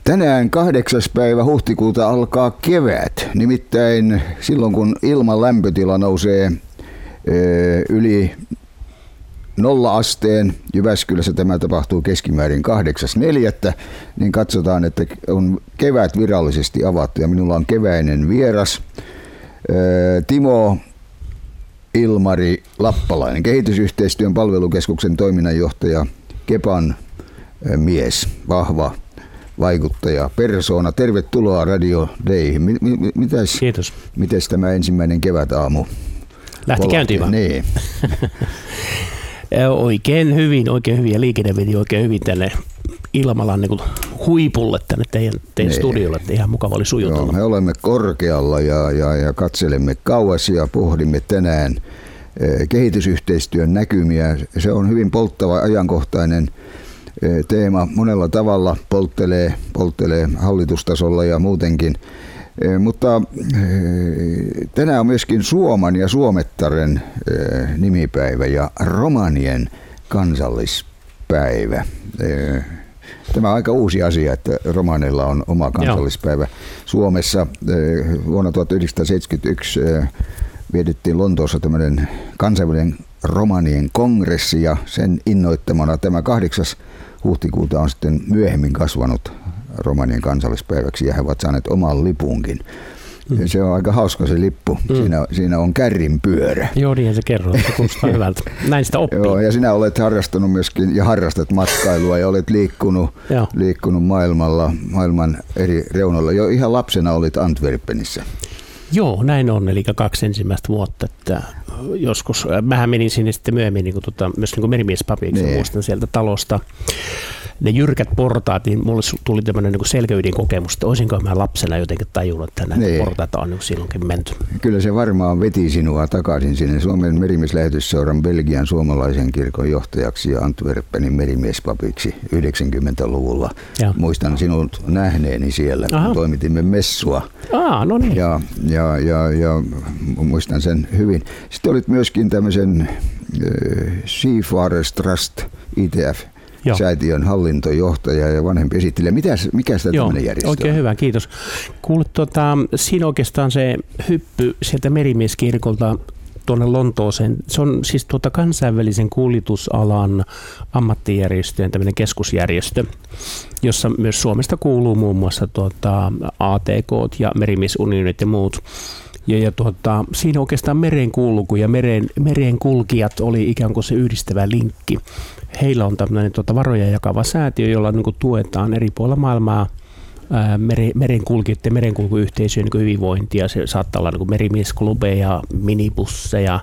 Tänään 8. päivä huhtikuuta alkaa kevät. Nimittäin silloin kun ilman lämpötila nousee yli 0 asteen, Jyväskylässä tämä tapahtuu keskimäärin 8.4., niin katsotaan, että on kevät virallisesti avattu ja minulla on keväinen vieras. Timo Ilmari Lappalainen, kehitysyhteistyön palvelukeskuksen toiminnanjohtaja, Kepan mies, vahva vaikuttaja, persoona. Tervetuloa Radio Dayhin. Kiitos. Mites tämä ensimmäinen kevätaamu? Lähti käyntiin vaan. Niin. Oikein hyvin ja liikenne veti oikein hyvin tänne Ilmalan niin huipulle tänne teidän studiolle, että ihan mukava oli sujutella. Joo, me olemme korkealla ja katselemme kauas ja pohdimme tänään kehitysyhteistyön näkymiä. Se on hyvin polttava, ajankohtainen teema, monella tavalla polttelee hallitustasolla ja muutenkin. Mutta tänään on myöskin Suoman ja Suomettaren nimipäivä ja romanien kansallispäivä. Tämä on aika uusi asia, että romaneilla on oma kansallispäivä. Joo. Suomessa vuonna 1971 vietettiin Lontoossa tämmöinen kansainvälinen romanien kongressi ja sen innoittamana tämä 8. huhtikuuta on sitten myöhemmin kasvanut romanien kansallispäiväksi ja he ovat saaneet oman lipunkin. Se on aika hauska se lippu. Siinä on kärrin pyörä. Joo, niin se kerroo. Se kuulostaa hyvältä. Näin sitä oppii. Joo, ja sinä olet harrastanut myöskin ja harrastat matkailua ja olet liikkunut maailman eri reunoilla. Jo ihan lapsena olit Antwerpenissä. Joo, näin on. Eli 2 ensimmäistä vuotta. Että joskus, mähän menin sinne sitten myöhemmin myös merimiespapiksi. Muistan sieltä talosta ne jyrkät portaat, niin mulle tuli tämmöinen selkeyden kokemus, että olisinko mä lapsena jotenkin tajunnut, että näitä portaita on silloinkin menty. Kyllä se varmaan veti sinua takaisin sinne Suomen merimieslähetysseuran Belgian suomalaisen kirkon johtajaksi ja Antwerpenin merimiespapiksi 90-luvulla. Ja. Muistan sinut nähneeni siellä, kun toimitimme messua. No niin. Ja muistan sen hyvin. Sitten olit myöskin tämmöisen Seafarers Trust ITF säätiön hallintojohtaja ja vanhempi esittelijä. Mikä sitä tämmöinen järjestö on? Oikein hyvä, kiitos. Kuule, siinä oikeastaan se hyppy sieltä merimieskirkolta tuonne Lontooseen. Se on siis kansainvälisen kuljetusalan ammattijärjestöjen tämmöinen keskusjärjestö, jossa myös Suomesta kuuluu muun muassa ATK ja merimiesunionit ja muut. Ja siinä oikeastaan merenkulku ja merenkulkijat oli ikään kuin se yhdistävä linkki. Heillä on tämmöinen varoja jakava säätiö, jolla tuetaan eri puolilla maailmaa merenkulkijoiden ja merenkulkuyhteisöjen hyvinvointia. Se saattaa olla merimiesklubeja, minibusseja,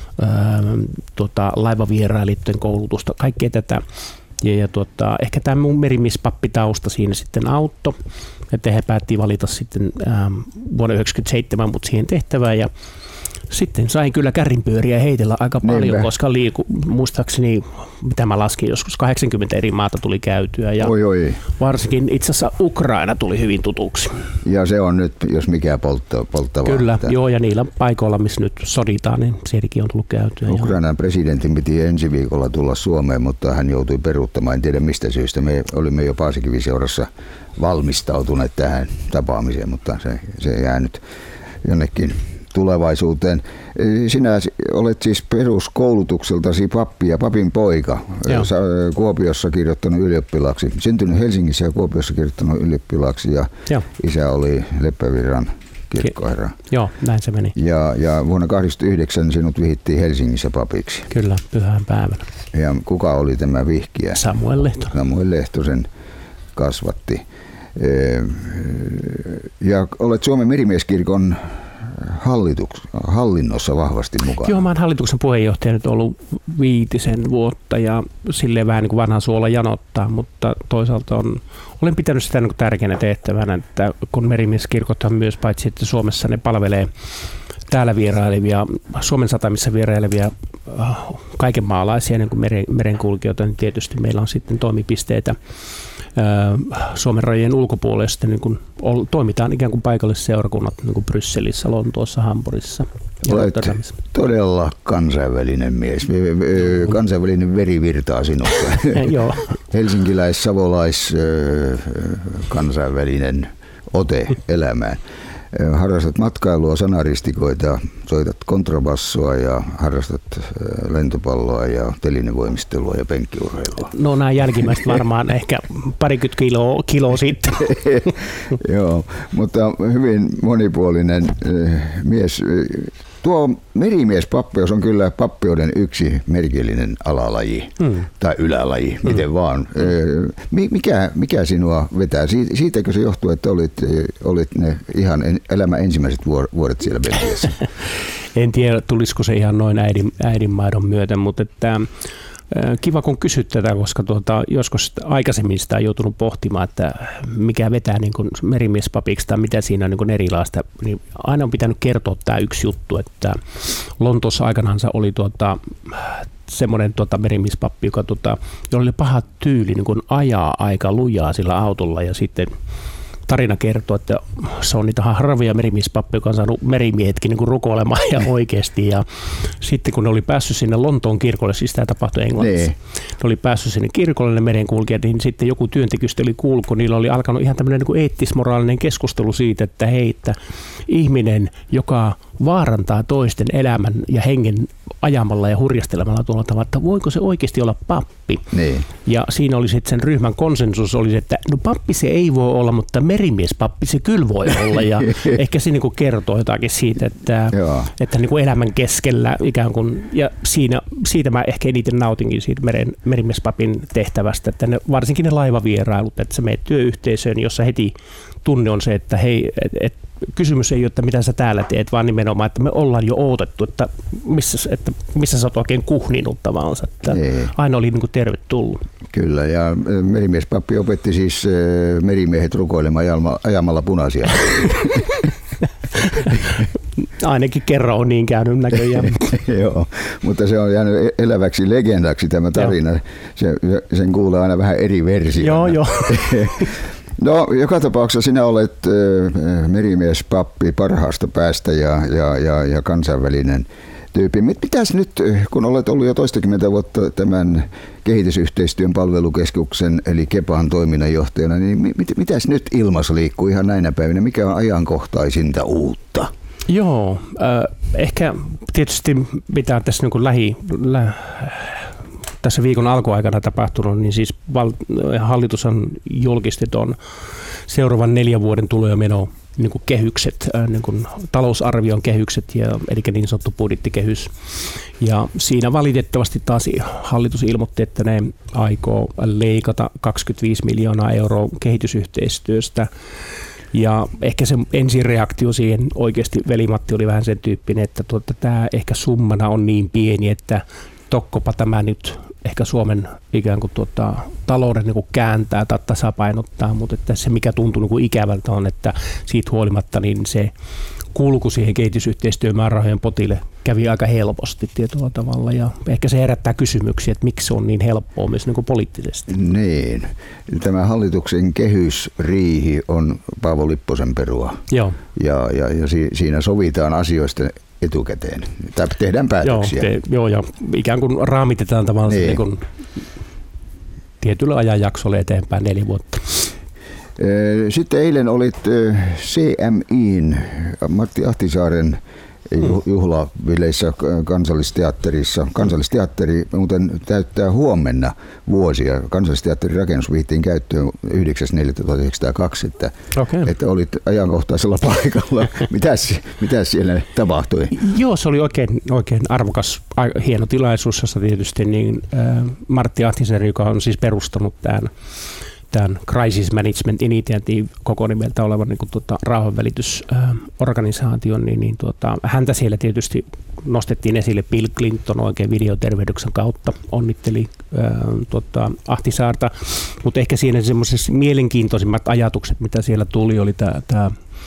laivavierailijoiden koulutusta, kaikkea tätä. Ja ehkä tämä mun merimiespappitausta siinä sitten auttoi, että he päättivät valita sitten vuonna 1997 mut siihen tehtävään ja sitten sain kyllä kärrinpyöriä heitellä aika paljon, koska muistaakseni, mitä mä laskin, joskus 80 eri maata tuli käytyä ja varsinkin itse asiassa Ukraina tuli hyvin tutuksi. Ja se on nyt, jos mikä polttavaa. Kyllä, ja niillä paikoilla, missä nyt soditaan, niin sielläkin on tullut käytyä. Ukrainan presidentin piti ensi viikolla tulla Suomeen, mutta hän joutui peruuttamaan, en tiedä mistä syystä. Me olimme jo Paasikiviseurassa valmistautuneet tähän tapaamiseen, mutta se jää nyt jonnekin tulevaisuuteen. Sinä olet siis peruskoulutukseltasi pappi ja papin poika. Kuopiossa kirjoittanut ylioppilaaksi. Syntynyt Helsingissä ja Kuopiossa kirjoittanut ylioppilaaksi ja isä oli Leppävirran kirkkoherra. Joo, näin se meni. Ja vuonna 1989 sinut vihittiin Helsingissä papiksi. Kyllä, pyhän päivänä. Ja kuka oli tämä vihkijä? Samuel Lehto. Samuel Lehto sen ja olet Suomen merimieskirkon hallinnossa vahvasti mukana. Joo, mä oon hallituksen puheenjohtaja nyt ollut 5 vuotta ja silleen vähän niin kuin vanhan suola janottaa, mutta toisaalta olen pitänyt sitä niin kuin tärkeänä tehtävänä, että kun merimieskirkothan myös paitsi, että Suomessa ne palvelee täällä vierailevia, Suomen satamissa vierailevia kaikenmaalaisia niin kuin merenkulkijoita, niin tietysti meillä on sitten toimipisteitä Suomen rajojen ulkopuolella, sitten niin kuin toimitaan ikään kuin paikallisseurakunnat niin kuin Brysselissä, Lontoossa, Hampurissa ja Rotterdamissa. Todella kansainvälinen mies. Kansainvälinen veri virtaa sinusta. Joo. Helsinkiläis, savolais, kansainvälinen ote elämään. Harrastat matkailua, sanaristikoita, soitat kontrabassoa ja harrastat lentopalloa ja telinevoimistelua ja penkkiurheilua. No nämä jälkimmäiset varmaan ehkä parikymmentä kiloa sitten. Joo, mutta hyvin monipuolinen mies. Tuo merimiespappeus on kyllä pappeuden yksi merkillinen alalaji tai ylälaji, miten vaan. Mikä sinua vetää? Siitäkö se johtuu, että olit ne ihan elämän ensimmäiset vuodet siellä Belgiassa? En tiedä, tulisiko se ihan noin äidinmaidon myötä, mutta että kiva kun kysyt tätä, koska joskus aikaisemmin sitä on joutunut pohtimaan, että mikä vetää niin kuin merimiespapiksi tai mitä siinä on niin kuin erilaista. Niin aina on pitänyt kertoa tämä yksi juttu, että Lontoossa aikanaansa oli semmoinen merimiespappi, jolla oli paha tyyli niin kuin ajaa aika lujaa sillä autolla ja sitten tarina kertoo, että se on niitä harvoja merimiespappeja, joka on saanut merimiehetkin niin kuin rukoilemaan ja oikeasti. Ja sitten kun ne oli päässyt sinne Lontoon kirkolle, siis tämä tapahtui Englannissa, ne oli päässyt sinne kirkolle ne merenkulkijat, niin sitten joku työntekijöistä oli kuullut, kun niillä oli alkanut ihan tämmöinen niin kuin eettis-moraalinen keskustelu siitä, että hei, että ihminen, joka vaarantaa toisten elämän ja hengen ajamalla ja hurjastelemalla tuolla tavalla, että voiko se oikeasti olla pappi. Niin. Ja siinä oli sitten sen ryhmän konsensus, oli se, että no pappi se ei voi olla, mutta merimiespappi se kyllä voi olla. Ja ehkä se niin kuin kertoo jotakin siitä, että niin kuin elämän keskellä ikään kuin, ja siitä mä ehkä eniten nautinkin siitä merimiespapin tehtävästä, että varsinkin ne laivavierailut, että sä menet työyhteisöön, jossa heti tunne on se, että hei, kysymys ei ole, että mitä sä täällä teet, vaan nimenomaan, että me ollaan jo odotettu, että missä sä oot oikein kuhninut tavallaan. Aina oli niin kuin tervetullut. Kyllä, ja merimiespappi opetti siis merimiehet rukoilemaan ajamalla punaisia. Ainakin kerran on niin käynyt näköjään. Joo, mutta se on jäänyt eläväksi legendaksi tämä tarina. Sen kuulee aina vähän eri versioina. Joo. No, joka tapauksessa sinä olet merimiespappi parhaasta päästä ja kansainvälinen tyyppi. Mitäs nyt, kun olet ollut jo toistakymmentä vuotta tämän kehitysyhteistyön palvelukeskuksen eli KEPAn toiminnanjohtajana, niin mitäs nyt ilmassa liikkuu ihan näinä päivinä? Mikä on ajankohtaisinta uutta? Joo, ehkä tietysti mitä tässä niin kuin tässä viikon alkuaikana tapahtunut, niin siis hallitus on julkisti tuon seuraavan 4 vuoden tulo- ja meno niin kuin kehykset, niin kuin talousarvion kehykset, eli niin sanottu budjettikehys. Ja siinä valitettavasti taas hallitus ilmoitti, että ne aikoo leikata 25 miljoonaa euroa kehitysyhteistyöstä. Ja ehkä se ensireaktio siihen oikeasti, Veli-Matti, oli vähän sen tyyppinen, että tämä ehkä summana on niin pieni, että tokkopa tämä nyt ehkä Suomen ikään kuin talouden niin kuin kääntää tai tasapainottaa, mutta että se mikä tuntuu niin kuin ikävältä on, että siitä huolimatta niin se kulku siihen kehitysyhteistyömäärärahojen potille kävi aika helposti tietyllä tavalla ja ehkä se herättää kysymyksiä, että miksi se on niin helppoa myös niin kuin poliittisesti. Niin. Tämä hallituksen kehysriihi on Paavo Lipposen perua. Joo. Ja siinä sovitaan asioista etukäteen. Tai tehdään päätöksiä. Joo, ja ikään kuin raamitetaan tavallaan niin kuin tietyllä ajanjaksolla eteenpäin 4 vuotta. Sitten eilen olit CMI:n Matti Ahtisaaren juhlavileissä Kansallisteatterissa. Kansallisteatteri muuten täyttää huomenna vuosia. Kansallisteatterin rakennus vihtiin käyttöön 9.4.1902, että olit ajankohtaisella paikalla. Mitäs siellä tapahtui? Joo, se oli oikein arvokas, hieno tilaisuus, jossa tietysti niin, Martti Ahtisaari, joka on siis perustanut tämän Crisis Management Initiative koko nimeltä olevan niin rauhanvälitysorganisaation, häntä siellä tietysti nostettiin esille. Bill Clinton oikein videotervehdyksen kautta onnitteli Ahtisaarta, mutta ehkä siinä semmoisessa mielenkiintoisimmat ajatukset, mitä siellä tuli, oli tämä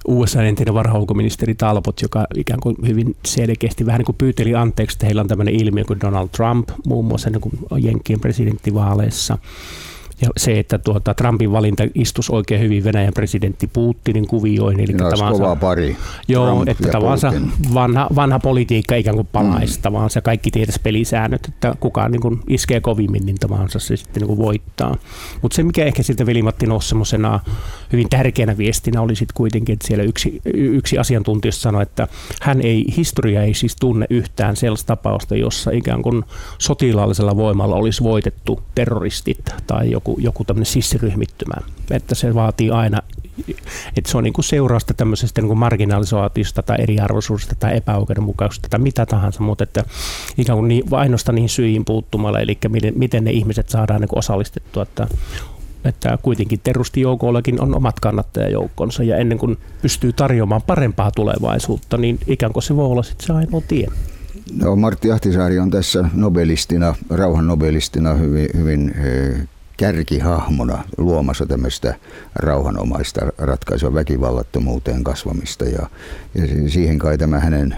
USA entinen varaulkoministeri Talbot, joka ikään kuin hyvin selkeästi vähän niin kuin pyyteli anteeksi, että heillä on tämmöinen ilmiö kuin Donald Trump, muun muassa niin kuin Jenkkien presidenttivaaleissa. Ja se, että Trumpin valinta istuisi oikein hyvin Venäjän presidentti Putinin kuvioihin. Eli kova pari. Joo, Trump että tavallaan vanha politiikka ikään kuin palaisi. Tavallaan se kaikki tietäisi pelisäännöt, että kukaan niin kuin iskee kovimmin, niin tavallaan se sitten niin kuin voittaa. Mutta se, mikä ehkä siltä Veli-Matti nousi semmoisena hyvin tärkeänä viestinä, oli sitten kuitenkin, että siellä yksi asiantuntija sanoi, että historia ei siis tunne yhtään sellaista tapausta, jossa ikään kuin sotilaallisella voimalla olisi voitettu terroristit tai joku tämmöinen sissiryhmittymä, että se vaatii aina, että se on niin kuin seurausta tämmöisestä niin kuin marginalisaatiosta tai eriarvoisuudesta tai epäoikeudenmukaisuudesta tai mitä tahansa, mutta että ikään kuin ainoastaan niihin syihin puuttumalla, eli miten ne ihmiset saadaan niin kuin osallistettua, että kuitenkin terroristijoukoillakin on omat kannattajajoukkonsa ja ennen kuin pystyy tarjoamaan parempaa tulevaisuutta, niin ikään kuin se voi olla sitten se ainoa tie. No, Martti Ahtisaari on tässä rauhannobelistina hyvin kärkihahmona luomassa tämmöistä rauhanomaista ratkaisua väkivallattomuuteen kasvamista ja siihen kai tämä hänen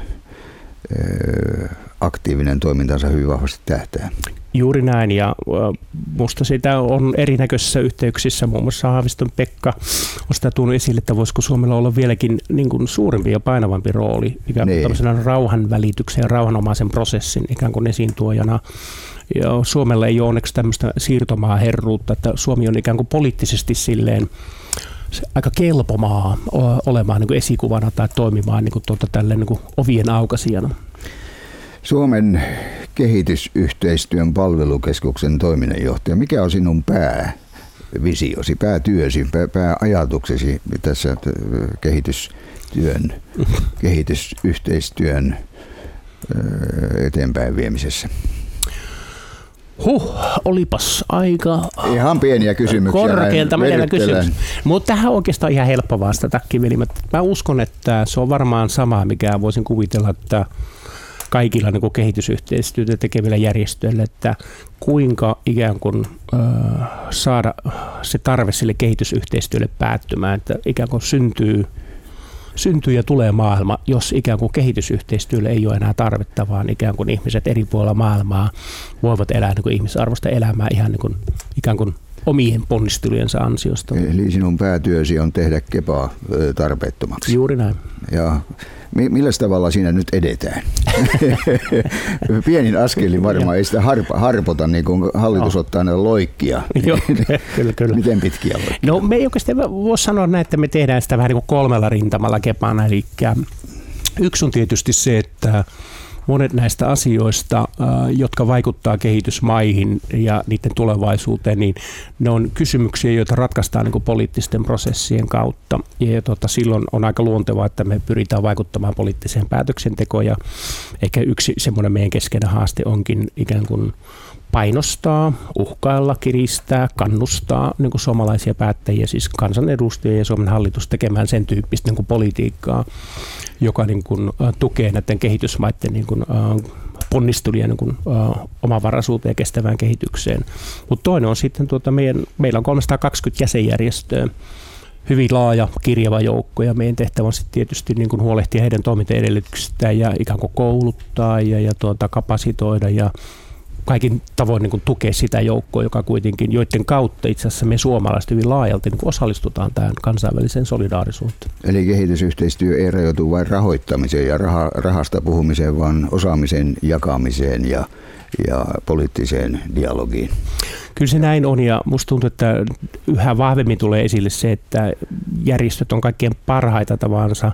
aktiivinen toimintansa hyvin vahvasti tähtää. Juuri näin, ja musta sitä on erinäköisissä yhteyksissä, muun muassa Haaviston Pekka on sitä tuonut esille, että voisiko Suomella olla vieläkin niin kuin suurempi ja painavampi rooli ikään kuin tämmöisenä rauhanvälityksen ja rauhanomaisen prosessin ikään kuin esiintuojana. Ja Suomella ei ole onneksi tämmöistä siirtomaaherruutta, että Suomi on ikään kuin poliittisesti silleen aika kelpo maa olemaan niin kuin esikuvana tai toimimaan niin kuin tälleen niin kuin ovien aukaisijana. Suomen kehitysyhteistyön palvelukeskuksen toiminnanjohtaja, mikä on sinun päävisiosi, päätyösi, pääajatuksesi tässä kehitysyhteistyön eteenpäin viemisessä? Olipas aika ihan pieniä kysymyksiä. Korkealta menevä kysymys. Mutta tähän on oikeastaan ihan helppo vastata, Kiveli. Mä uskon, että se on varmaan sama, mikä voisin kuvitella, että kaikilla niin kuin kehitysyhteistyötä tekevillä järjestöillä, että kuinka ikään kuin saada se tarve sille kehitysyhteistyölle päättymään, että ikään kuin syntyy ja tulee maailma, jos ikään kuin kehitysyhteistyölle ei ole enää tarvetta, vaan ikään kuin ihmiset eri puolilla maailmaa voivat elää niin kuin ihmisarvoista elämää ihan niin kuin, ikään kuin omien ponnistelujensa ansiosta. Eli sinun päätyösi on tehdä kepaa tarpeettomaksi. Juuri näin. Ja millä tavalla siinä nyt edetään? Pienin askelin varmaan, ei sitä harpota, niin kuin hallitus ottaa näitä loikkia. Joo, kyllä. Miten pitkiä loikkia? No me ei oikeastaan voi sanoa näin, että me tehdään sitä vähän niin kuin 3 rintamalla kepana. Eli yksi on tietysti se, että monet näistä asioista, jotka vaikuttaa kehitysmaihin ja niiden tulevaisuuteen, niin ne on kysymyksiä, joita ratkaistaan niin kuin poliittisten prosessien kautta. Ja silloin on aika luontevaa, että me pyritään vaikuttamaan poliittiseen päätöksentekoon. Ja ehkä yksi semmoinen meidän keskeinen haaste onkin ikään kuin painostaa, uhkailla, kiristää, kannustaa niin kuin suomalaisia päättäjiä, siis kansanedustajia ja Suomen hallitus tekemään sen tyyppistä niin kuin politiikkaa, joka niin kuin tukee näiden kehitysmaiden niin kuin ponnisteluja niin kuin omavaraisuuteen ja kestävään kehitykseen. Mutta toinen on sitten, meillä on 320 jäsenjärjestöä, hyvin laaja kirjava joukko, ja meidän tehtävä on sitten tietysti niin kuin huolehtia heidän toimintaedellytyksistään ja ikään kuin kouluttaa ja kapasitoida ja kaikin tavoin niin kuin tukea sitä joukkoa, joka kuitenkin, joiden kautta itse asiassa me suomalaiset hyvin laajalti niin kuin osallistutaan tähän kansainväliseen solidaarisuuteen. Eli kehitysyhteistyö ei rajoitu vain rahoittamiseen ja rahasta puhumiseen, vaan osaamisen jakamiseen ja poliittiseen dialogiin. Kyllä se näin on, ja musta tuntuu, että yhä vahvemmin tulee esille se, että järjestöt on kaikkein parhaita tavansa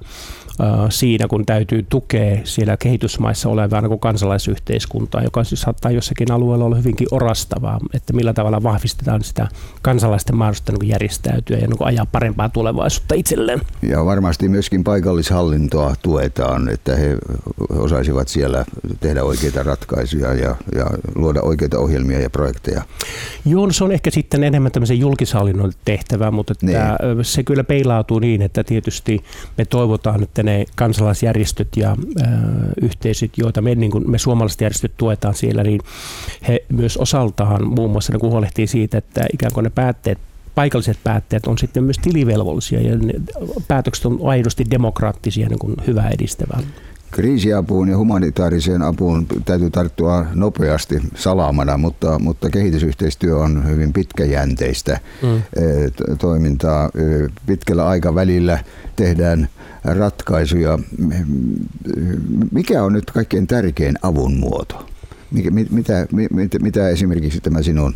siinä, kun täytyy tukea siellä kehitysmaissa olevaa niin kansalaisyhteiskuntaa, joka siis saattaa jossakin alueella olla hyvinkin orastavaa, että millä tavalla vahvistetaan sitä kansalaisten mahdollisuutta niin järjestäytyä ja niin ajaa parempaa tulevaisuutta itselleen. Ja varmasti myöskin paikallishallintoa tuetaan, että he osaisivat siellä tehdä oikeita ratkaisuja ja luoda oikeita ohjelmia ja projekteja. Joo, se on ehkä sitten enemmän tämmöisen julkishallinnon tehtävä, mutta että se kyllä peilautuu niin, että tietysti me toivotaan, että ne kansalaisjärjestöt ja yhteisöt, joita me suomalaiset järjestöt tuetaan siellä, niin he myös osaltaan muun muassa niin huolehtii siitä, että ikään kuin ne päätteet paikalliset päättäjät on sitten myös tilivelvollisia ja ne päätökset on aidosti demokraattisia, niin kuin hyvää edistävää. Kriisiapuun ja humanitaariseen apuun täytyy tarttua nopeasti salamana, mutta kehitysyhteistyö on hyvin pitkäjänteistä toimintaa. Pitkällä aikavälillä tehdään ratkaisuja. Mikä on nyt kaikkein tärkein avun muoto? Mitä esimerkiksi tämä sinun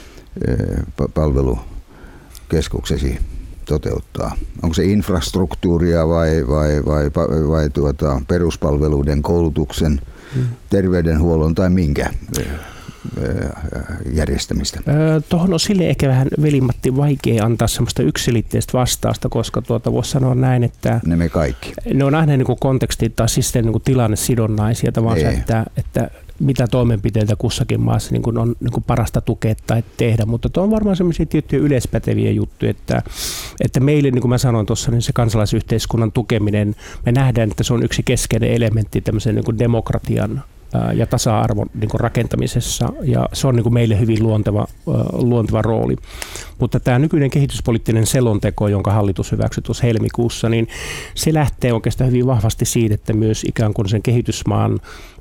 palvelukeskuksesi toteuttaa? Onko se infrastruktuuria vai peruspalveluiden, koulutuksen, terveydenhuollon tai minkä järjestämistä? Tuohon on sille ehkä vähän, Veli-Matti, vaikea antaa semmoista yksiselitteistä vastausta, koska voisi sanoa näin, että ne kaikki. Ne on aina niin kuin konteksti tai siis niin tilannesidonnaisia, että mitä toimenpiteitä kussakin maassa niin on niin parasta tukea tai tehdä, mutta tuo on varmaan sellaisia tiettyjä yleispäteviä juttuja, että meille, niin kuin mä sanoin tuossa, niin se kansalaisyhteiskunnan tukeminen, me nähdään, että se on yksi keskeinen elementti tämmöisen niin demokratian ja tasa-arvon niin rakentamisessa, ja se on niin meille hyvin luonteva rooli. Mutta tämä nykyinen kehityspoliittinen selonteko, jonka hallitus hyväksyi tuossa helmikuussa, niin se lähtee oikeastaan hyvin vahvasti siitä, että myös ikään kuin sen kehitysmaan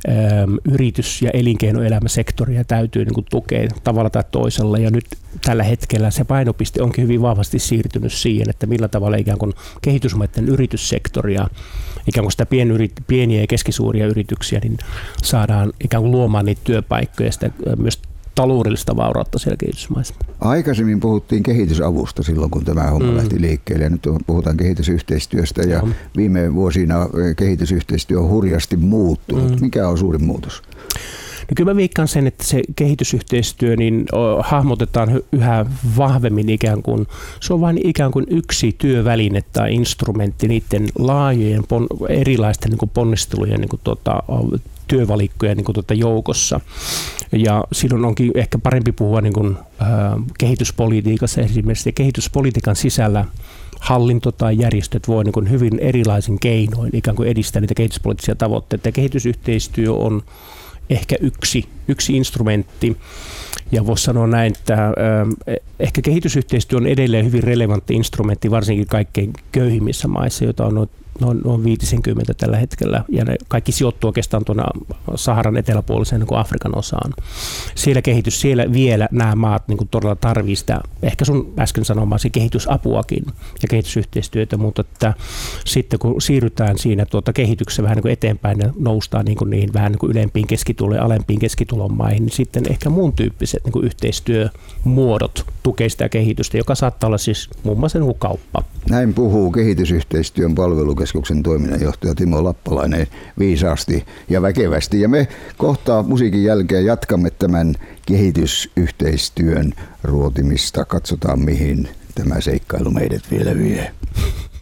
yritys- ja elinkeinoelämäsektoria täytyy niin kuin tukea tavalla tai toisella, ja nyt tällä hetkellä se painopiste onkin hyvin vahvasti siirtynyt siihen, että millä tavalla ikään kuin kehitysmaiden yrityssektoria, ikään kuin sitä pieniä ja keskisuuria yrityksiä, niin saadaan ikään kuin luomaan niitä työpaikkoja ja sitä myös taloudellista vaurautta siellä kehitysmaissa. Aikaisemmin puhuttiin kehitysavusta silloin, kun tämä homma lähti liikkeelle, ja nyt puhutaan kehitysyhteistyöstä, ja viime vuosina kehitysyhteistyö on hurjasti muuttunut. Mikä on suurin muutos? No kyllä mä veikkaan sen, että se kehitysyhteistyö niin hahmotetaan yhä vahvemmin ikään kuin, se on vain ikään kuin yksi työväline tai instrumentti niiden laajojen erilaisten niin kuin ponnistelujen niin kuin työvalikkojen niin kuin joukossa. Ja silloin onkin ehkä parempi puhua niin kuin, kehityspolitiikassa esimerkiksi, ja kehityspolitiikan sisällä hallinto tai järjestöt voi niin kuin hyvin erilaisin keinoin ikään kuin edistää niitä kehityspoliittisia tavoitteita. Ja kehitysyhteistyö on ehkä yksi instrumentti, ja voisi sanoa näin, että ehkä kehitysyhteistyö on edelleen hyvin relevantti instrumentti, varsinkin kaikkein köyhimmissä maissa, joita on noin 50 tällä hetkellä, ja ne kaikki sijoittuu oikeastaan tuonne Saharan eteläpuoliseen niin kuin Afrikan osaan. Siellä vielä nämä maat niin kuin todella tarvitsevat sitä, ehkä sun äsken sanomaasi kehitysapuakin ja kehitysyhteistyötä, mutta että sitten kun siirrytään siinä kehityksessä vähän niin kuin eteenpäin ja noustaan niin kuin niihin vähän niin kuin ylempiin keskituloon ja alempiin keskitulon maihin, niin sitten ehkä muun tyyppiset niin kuin yhteistyömuodot tukee sitä kehitystä, joka saattaa olla siis muun muassa niin kuin kauppa. Näin puhuu kehitysyhteistyön palvelukeskuksen toiminnanjohtaja Timo Lappalainen viisaasti ja väkevästi. Ja me kohta musiikin jälkeen jatkamme tämän kehitysyhteistyön ruotimista. Katsotaan, mihin tämä seikkailu meidät vielä vie.